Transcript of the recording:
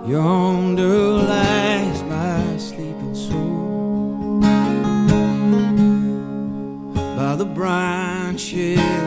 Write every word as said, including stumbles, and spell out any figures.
Yonder lies my sleeping soul by the branches